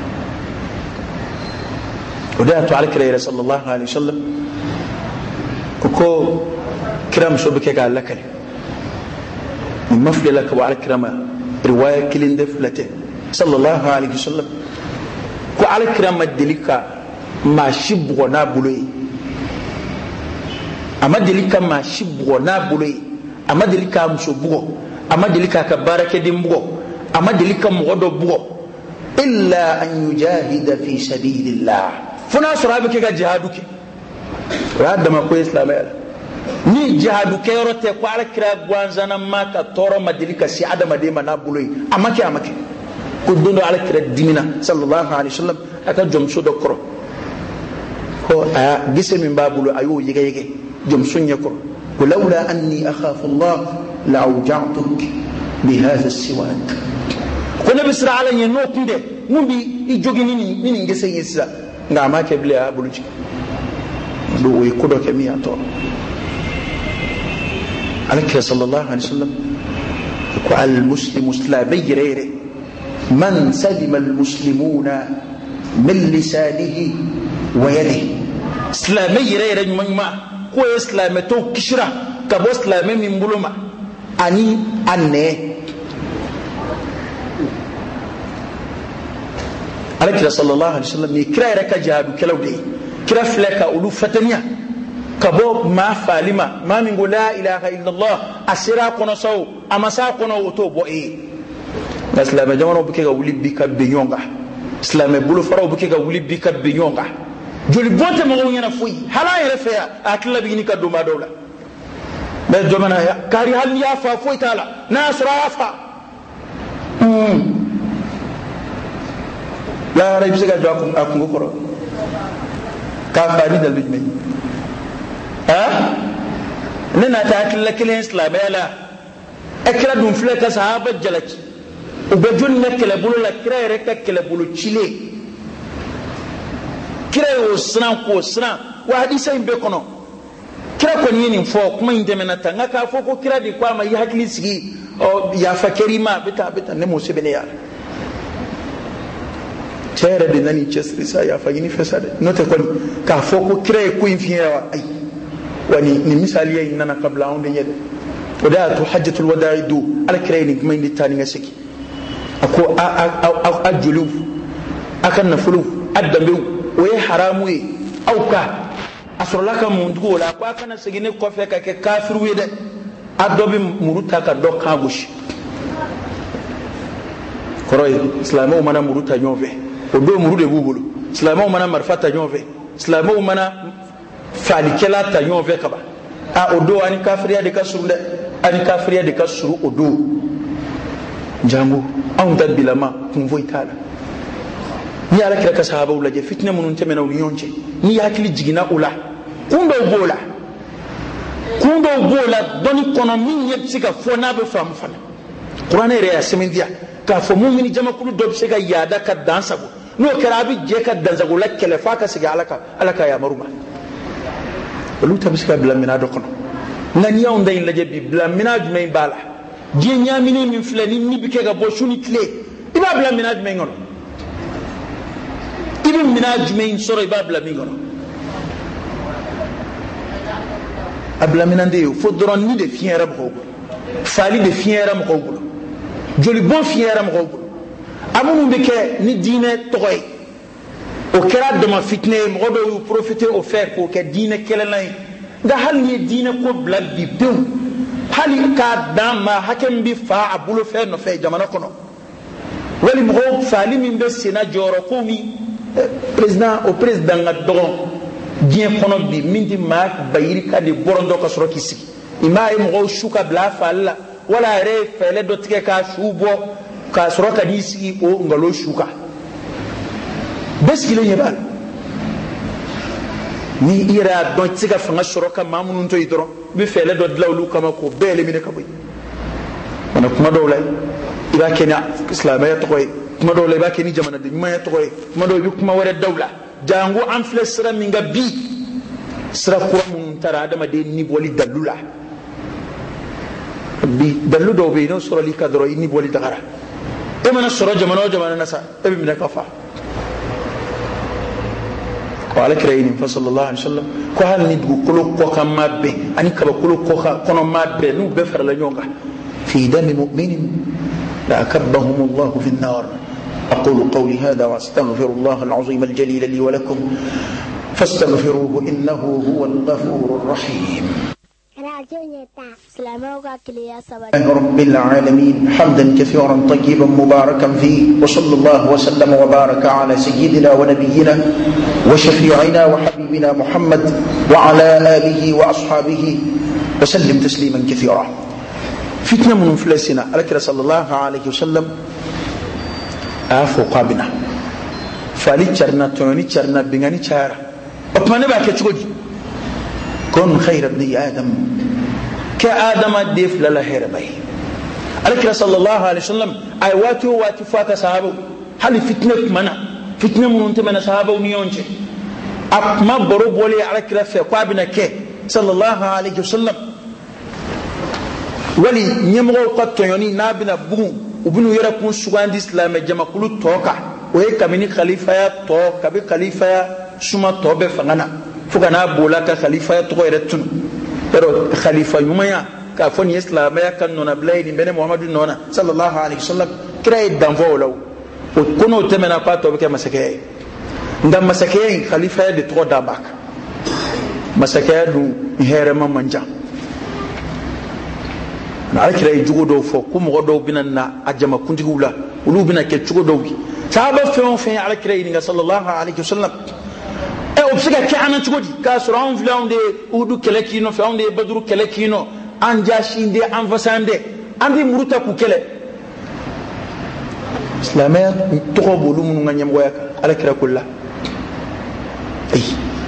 oda to alkira sallallahu alaihi wasallam ko kiram so beke ga lakale mafdala ka wa alkirama riwaya kilin de flate sallallahu alaihi wasallam ko alkirama delika ma shibgo na buloyi ama delika ma shibgo na buloyi ama delika muso bugo ama delika ka barake dimbugo ama delika mogodo bugo illa an yujahida fi sabilillah funa surabe ke ga jihadu ke wadda ma ko islamaya ni jihadu ke rote ko ala kira gwanzana maka toro madelika si adama de mana buloy amake ko dondo ala kira dimina sallallahu alaihi wasallam ata jom so do kro ko a gise min babulu ayo yige jom sunya ko laula anni akhafu Allah la awja'tuk bi hadha as-siwak ko nabi sira ala yen no kunde mumbi i jogi ni gise yissa ngama ke bla buluci do wi kudo ke mi ato alaka sallallahu alaihi wasallam ko al muslimu muslimay rere man salima al muslimuna min lisanihi wa yadihi islamay rere ma ko islamay to kishra ka bo islamay min buluma ani anne alaka sallallahu alaihi wasallam ni kira raka jihadu kelawde kira fleka ulu fataniya kabo ma falima ma min la ilaha illa allah asira kono saw amasa kono to bo islam jamano buke ga wuli bika benyonga islam bulu faro buke ga wuli bika benyonga joli bonte mo ngena fuyi hala yere feya akilla bi ni ka do ma dawla be jomana ya kari hal ya fa fuyi tala nasra fa la ray bisga do akum ko ka fani dal bi me nena ta akilla kilen islam yala akira dum fleka sahaba jalaki ubejun ne kele bulu la kira reka kele bulu chile kira yo sran ko sran wa hadisa imbe kono kira ko ni fo kuma indeme na tanga ka fo ko kira di kwa ma yi hakili sigi o ya fakerima bita ne mo sebene ya tere de nani chesri sa ya fagini fesade note ko ka fo ko kira ko infiya ay wani ni misali yayin nana kabla on de yede وداء حجة الوداع دو على كرينك من التاني نسكي أكو أجلو أكن نفلو أدمو ويه حراموي أو كا أسر لك من تقول أكو أكن سجيني كوفي كافر ويدا أدوبي مروتا كدو كابوش كروي إسلامه منا مروتا يوفي ودو مرود بوبلو إسلامه منا مرفتا يوفي إسلامه منا فالكلا تا يوفي كبا أودو أني كافريا دكاسرو ani kafiriya de ka suru odo jango an da bilama kun voitala ni ala kira ka sahaba ula je fitna munun temena uli yonche ni yakili jigina ula kundo bola doni kono min yebsi ka fona be fam fana qur'an re asmindia ka fo mu'mini jama kulu do se ga yada ka dansa go no karabi je ka dansa go la kele fa ka siga alaka ya maruma lu tabska bilamina do kono ngani yaw nday la jebi bla minaj may bala je nyamini min flani ni bike ga bo shuni tle iba bla minaj may ngono ibn minaj may soro iba bla mi ngono abla minande fodron ni de fiera ko fali de fiera ko joli bon fiera ko amunu bike ni dine toy o kera de ma fitne mo do profiter au faire ko ke dine kelenay da hal ni dina ko blad bi pew hali ka dama hakem bi fa abulu fe no fe jamana kono wali mo fali min be sena joro ko mi président nga dogon bien kono bi mindi ma bayiri ka de borondo ka soro kisi ima e mo shuka bla falla wala re fele do tike ka shubo ka soro ka disi o ngalo shuka beskile nyebal ni ira don tiga fanga shoroka mamunun to idro bi fele do dlawlu kama ko bele mi ne kaboy mana kuma do lay ira kenya islam ya to koy kuma do lay ba keni jamana de ma ya to koy kuma do bi kuma wara dawla jango an flesra mi nga bi sra ko mun tara adama de ni boli dalula bi dalu do be no sura li kadro ni boli dagara e mana sura jamana nasa e bi mi ne kafa وعلى كريم فصلى الله عليه وسلم كهل ندعو كلو كوكا مابه أني كبا كلو كوكا كنا مابه نو بفر لنيونغا في دم مؤمن لأكبهم الله في النار أقول قولي هذا وأستغفر الله العظيم الجليل لي ولكم فاستغفروه إنه هو الغفور الرحيم رب العالمين حمدا كثيرا طيبا مباركا فيه وصلى الله وسلم وبارك على سيدنا ونبينا وشفيعنا وحبيبنا محمد وعلى آله وأصحابه وسلم تسليما كثيرا فتنة من فلسنا لك صلى الله عليه وسلم آفو قابنا فالي تشرنا توني تشرنا بغاني تشارا kuma ne ba ke cogodi kun khayra ibn adam ka adama def la lahira bay alkira sallallahu alaihi wasallam ay wati fata sahaba hal fitna mana fitna mun ta mana sahaba ni yonce ma boro bole alkira fe kwa bina ke sallallahu alaihi wasallam wali nyemgo qatto yoni nabina bugu ubinu yara kun sugandi islam jama kulu toka o e kamini khalifa ya to kabi khalifa ya suma to be fangana fugana bola ka khalifa ya to ko retun pero khalifa yumaya ka foni islam ya kan nona blayni bene muhammadu nona sallallahu alaihi wasallam kray danvo law o kono temena pa to be masake ndam masake khalifa ya de to dabak masake du here manja na alkira jugo do fo kum godo binanna ajama kuntigula ulu bina ke jugo do bi sahaba fe alkira ni sallallahu alaihi wasallam e obsiga ke anan jugo di ka suran filaunde udu kelekino filaunde badru kelekino anja shinde an fasande andi muruta ku kele islamiyat to ko bolu mun nganyam goyaka alkira kullu ay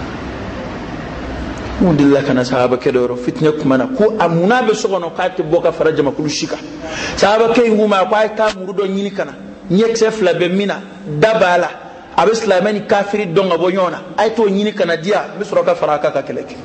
undilla kana sahaba kedoro fitna kumana ko amuna be sogono kati boka faraja makulu shika sahaba kay nguma kwa ka murudo nyini kana nyekse fla be mina dabala abe islamani kafiri donga bonyona ay to nyini kana dia misro ka faraka ka keleke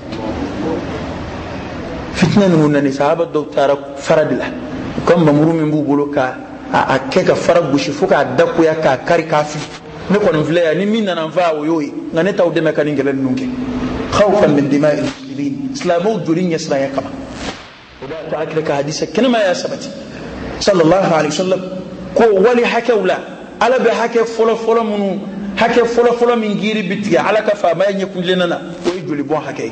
fitna nuna ni sahaba do tara faradila kom mamuru min bubulo ka a keka faragushi fuka dakku ya ka kari kafi ne kono vleya ni minna nan va o yoyi ngane taw de mekani ngelen nunke خوفا من دماء المسلمين اسلامو جورين يسرا يكما ودا تاكلك حديث كلمه يا سبتي صلى الله عليه وسلم كو ولي حكولا على بحكي فلو من حكي فلو من غيري بتي على كفا ما يكون لنا كو جولي بون حكي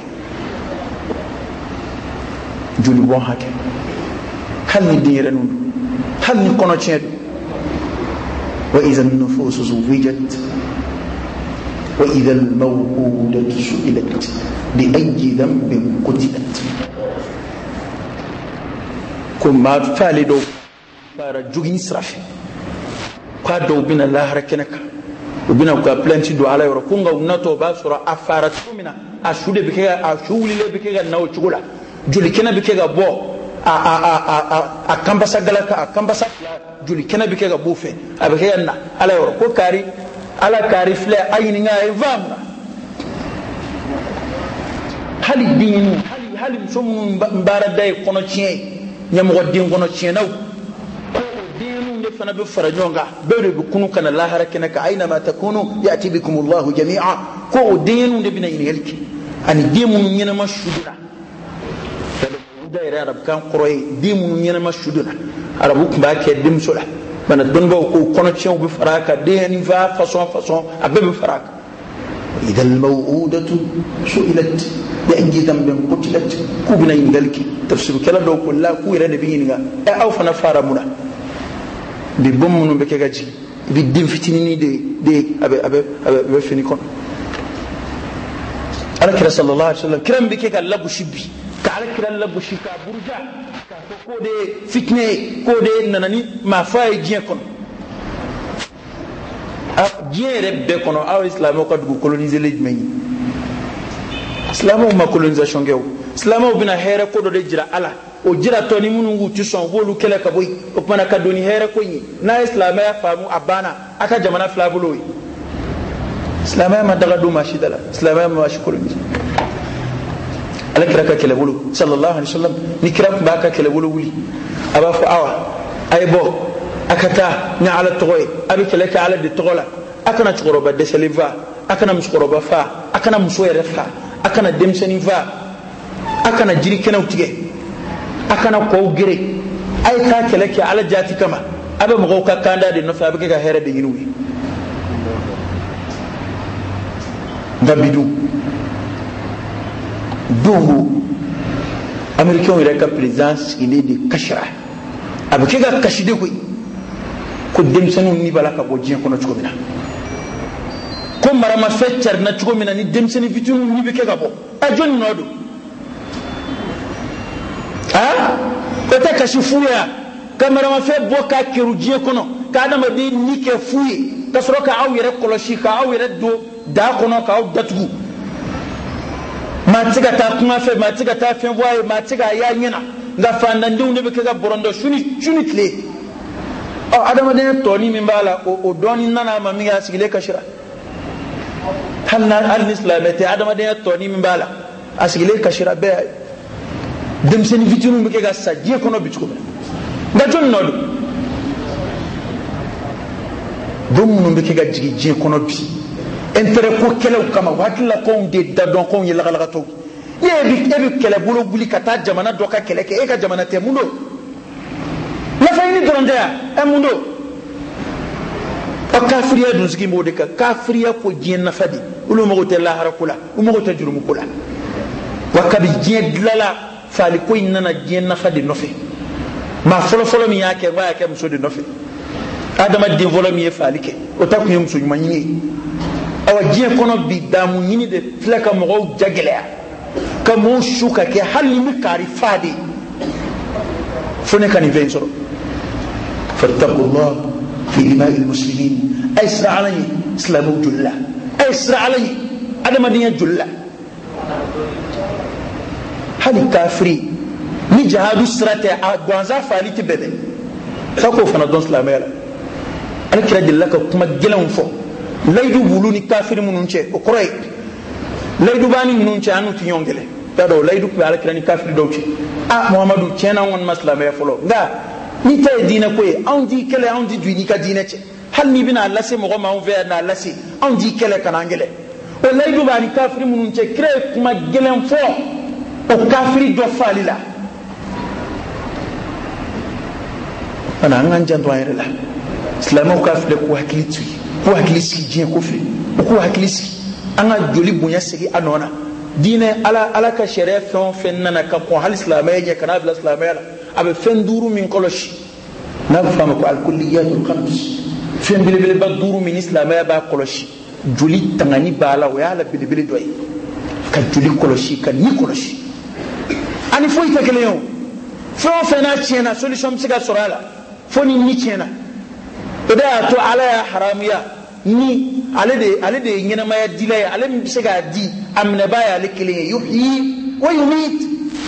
جولي بون حكي هل نديرن هل نكونو تشيد واذا النفوس زوجت وإذا الموءودة سئلت بأي ذنب قتلت كما فالدو فرجوين سرافي قادو بنا الله ركنك وبنا كابلانتي دو على يركونغا وناتو باسورا افارات منا اشود بكيغا اشولي بكيغا ناو تشغولا جولي كنا بكيغا بو a kambasa galaka a kambasa juli kena bikega bufe abekega na ala yoro ko kari ala kari fle ayini nga evamna hali dinu hali musomu mbara day kono chien nyamo din kono chien naw dinu ne fana be farajonga bere be kunu kana lahara kenaka aina ma takunu yati bikum Allah jami'a ko dinu ne bina yelki ani dimu nyena mashudura daire arab kan qoroy dimu nyena mashudura arabu ba ke dim sula bana don ba ko kono chien be faraka deni va façon abbe faraka إذا الموءودة سئلت بأي ذنب قتلت كوبنا ينقلك تفسير كلا دو كلا كويرا نبيينغا أو فنفار منا ببمن بكجي بالدين فتنيني دي أبي فينيكون على كلا صلى الله عليه وسلم كلام بكيك اللب شبي كعلى كلا اللب شيكا برجع كودي فتنة كودي نناني ما فاي جيكون diere be kono aw islamo ko du coloniser le jmeñi islamo ma colonisation gew islamo bina here ko do de jira ala o jira to ni munu nguti son bolu kele ka boy o mana ka doni here ko ni na islamo ya famu abana aka jamana flabulo islamo ma daga du mashidala islamo ma shukuru ala kiraka kele bulu sallallahu alaihi wasallam ni kirak ba ka kele bulu wuli aba fu awa aybo akata nya ala toy abi kele ka ala de tola akana choroba de seliva akana muskoroba fa akana musoyere fa akana demseni fa akana jiri kena utige akana ko gere ay ka kele ka ala jati kama abe mo ka kanda de no fa be ka here de yinuwi ndabidu dungu américain ira ka présidence il est de kashra abe ka kashide ko demsenu ni bala ka bo jien kono chugomina ko marama feccar na chugomina ni demseni vitunu ni be ke gabo a joni nodo ko ta kashifuya kamara ma fe bo ka kiru jien kono ka da ma be ni ke fuye ka soro ka aw yere koloshi ka aw yere do da kono ka aw datugu matiga ta kuma fe matiga ta fe voye matiga ya nyina nga fanda ndu ne be ka borondo shuni tle adama de toni min bala o doni nana ma mi ya sigile kashira hanna al-islamati adama de toni min bala asigile kashira be dem sen vitinu mi ke ga sajje kono bitko nga jon nodu dum no be ke ga jigi je kono bi intérêt ko kelew kama watla ko de dadon ko yela gala to ebi kele bolo buli kata jamana doka kele ke e ka jamana te mundo la fayni dorondea e mundo o kafiriya dun sigi mode ka kafiriya ko jien na fadi ulo mo te la harakula o mo te jurum kula wa kabi jien dilala fali ko inna jien na fadi nofe ma folo mi yake wa yake muso de nofe adama de volo mi fali ke o ta ko yum suñu manyini awa jien kono bi damu nyini de flaka mo jagelea kamo shuka ke hali mi kari fadi fune kan invensoro fattaqullah fi dima'il muslimin aisra alayhi islamu julla aisra alayhi adama dinya julla hali kafiri ni jihadu sirate a gwanza faliti bebe sako fana don islamela an kira dillaka kuma gelan fo laydu buluni kafiri munun ce o koray laydu bani munun ce anu tinyongele tado laydu ko ala kirani kafiri dawti muhammadu cena won maslama ya folo nga ni tay dina ko on di kele on di duini ka dina ce hal ni bina Allah se mo ma on ve na Allah se on di kele kanangele o laydu bani kafiri munun ce kre kuma gelen fo o kafiri do falila ana ngan janto ayre la islamo kafiri ko hakilitu ko hakilisi je ko fi ko hakilisi anga joli bunya sigi anona dine ala ka sharia fen nana ka ko hal islamiyya kana bil islamiyya abe fen duru min koloshi na fama ko al kulliyat al khams fen bil ba duru min islamiyya ba koloshi joli tangani bala wa ala bil doy ka joli koloshi ka ni koloshi ani foi ta keleyo fo na chena solution siga sorala fo ni chena to da to ala ya haramiya ni ale de nyina maya dilay ale mi bisega di amna baya ale kele yuhyi wa yumit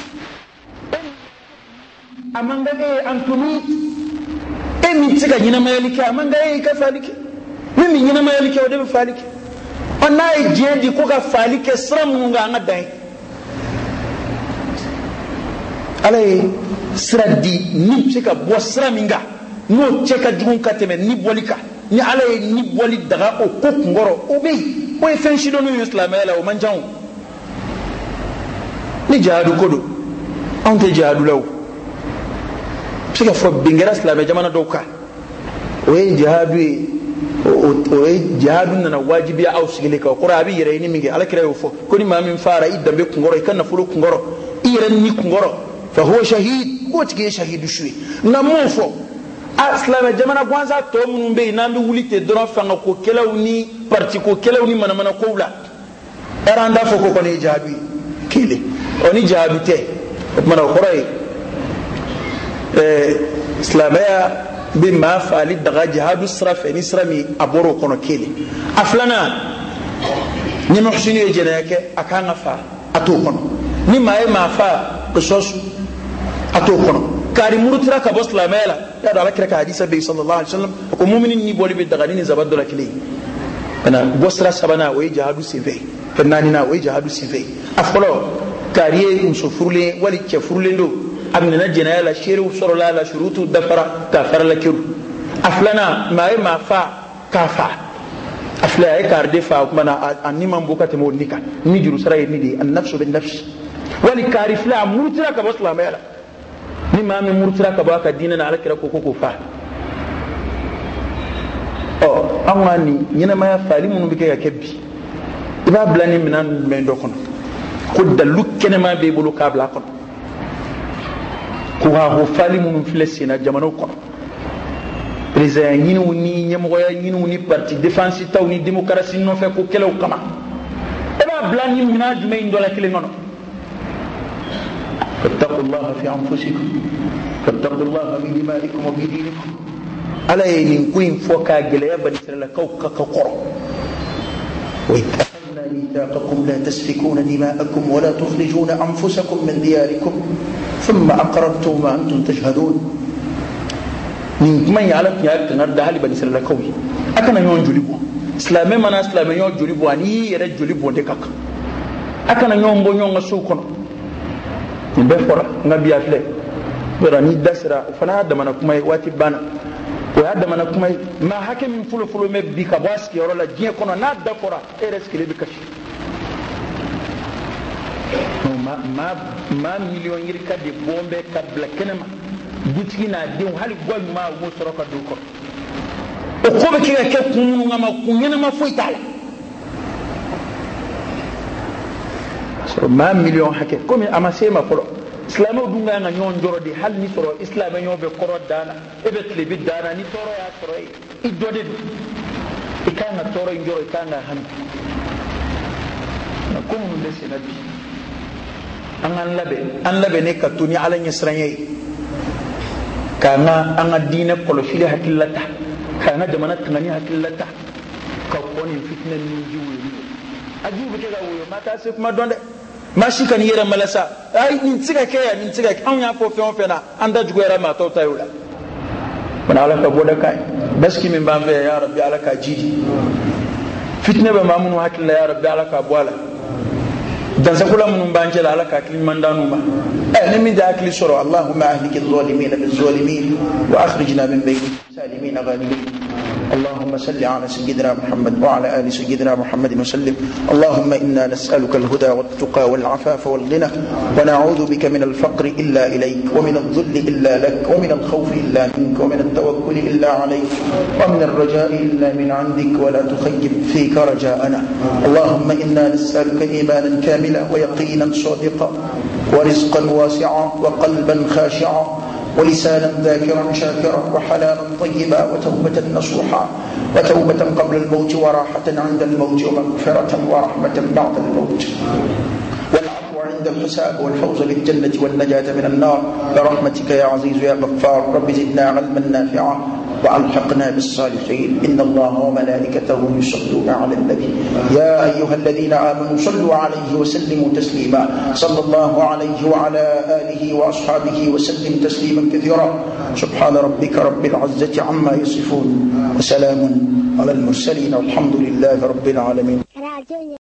amanga antumit mi tiga nyina maya like amanga ka falike mimi nyina maya like o de falike onay jendi ko ka falike sram nga ngadai ale sradi ni sika bo sraminga no cheka jugun kateme ni bolika ni ala ni boli daga o ko ngoro o be o e fen shido no islamela o manjaw ni jihadu kodo on te jihadu law sika fo bingera islamela jamana doka o e jihadu o e jihadu na wajibi au sigile ka qurabi yere ni mingi ala kire fo ko ni mamin fara idda be ngoro e kana fulu ngoro ire ni ngoro fa huwa shahid ko tige shahidu shwi na mo fo aslam jamana kwanza to munun be nambi wulite doron fanga ko kelaw ni parti ko kelaw ni mana ko wula aranda fo ko ne jabi kile oni jabi te mana khoray islamaya bi ma fali daga jihadu sraf ni srami aboro kono kile aflana ni muhsini e jenake akanga fa ato kono ni ma fa qisas ato kono kari murutira ka bos lamela ya da alakira ka hadisa bai sallallahu alaihi wasallam ko mu'minin ni boli bi daga ni zabaddo la kile ana bosra sabana way jihadu sife fannani na way jihadu sife afolo kariye musufurle wali kefurle ndo amina jina la shiru sorola la shurutu dafara kafara la kiru aflana ma fa kafa afla ay karde fa mana anima mbokate mo nika ni juru saray ni di an nafsu bin nafs wali karifla murutira ka bos lamela ni ma mi murtira ka baka dina na alakira ko fa amani nyina ma ya fali mun bike ya kebbi iba blani minan men do kono ko dalu kene ma be bulu ka bla kono ko ha ho fali mun flesina jamano kono président nyinu ni nyemo ya nyinu ni parti défense taw ni démocratie no fe ko kelew kama iba blani minan jume indola kele ngono فاتقوا الله في أنفسكم فاتقوا الله في دمائكم وفي دينكم على ينكوين فوكا جليا بنسر لكوكا كقرى واتخذنا ميثاقكم لا تسفكون دماءكم ولا تخرجون أنفسكم من دياركم ثم أقررتم وأنتم تشهدون. من يعلم يا كنار هالي بني إسرائيل كوي أكنا يون جلبو إسلامي منا إسلامي يون جلبو أني يرد جلبو دكاك أكنا يون بو يون سوكنا نبفورا نبي أفلي براني دسرا فنا دمنا كماي واتي بانا وهذا كماي ما حكم من فلو مبي كباسكي ولا جيه كنا نادا فورا إيرسكي لبكش ما مليون يركا دي بومبي كبلا كنما جيتينا ديو هالي غول ما وسرك دوكو وكوبا كي كيكونو ما كونينا ما فويتال ما مليون حكي كومي اما سيما فلو اسلامو دونغا nga nyon joro di hal ni soro islam nyo be koro dana e be tlebi dana ni toro ya soro e dode e kana toro njoro e kana han na ko mun de senabi an labe ne ka tuni ala nyesranye kana an adina koloshile hakillata kana jamana tunani hakillata ka koni fitna ni jiwu ajibu ke ga wuyo mata sai kuma donde mashi kan yera malasa ai nin tsiga ke an ya fo fe na an da jugo era ma to tayula bana ala ka boda kai baski min ban fe ya rabbi ala ka jidi fitna ba mamun hakilla ya rabbi ala ka bwala dan sakula mun banje la ala ka kin mandanu ma ne min da akli sura allahumma ahlikil zalimin bil zalimin wa akhrijna min bayni salimin ghanibin. اللهم صل على سيدنا محمد وعلى آل سيدنا محمد وسلم. اللهم إنا نسألك الهدى والتقى والعفاف والغنى ونعوذ بك من الفقر إلا إليك ومن الذل إلا لك ومن الخوف إلا منك ومن التوكل إلا عليك ومن الرجاء إلا من عندك ولا تخيب فيك رجاءنا. اللهم إنا نسألك إيمانا كاملا ويقينا صادقا ورزقا واسعا وقلبا خاشعا ولسانا ذاكرا شاكرا وحلالا طيبا وتوبة نصوحا وتوبة قبل الموت وراحة عند الموت ومغفرة ورحمة بعد الموت والعفو عند الحساب والفوز بالجنة والنجاة من النار برحمتك يا عزيز يا غفار. رب زدنا علما نافعا وألحقنا بالصالحين. إن الله وملائكته يصلون على النبي يا أيها الذين آمنوا صلوا عليه وسلموا تسليما. صلى الله عليه وعلى آله وأصحابه وسلم تسليما كثيرا. سبحان ربك رب العزة عما يصفون وسلام على المرسلين والحمد لله رب العالمين.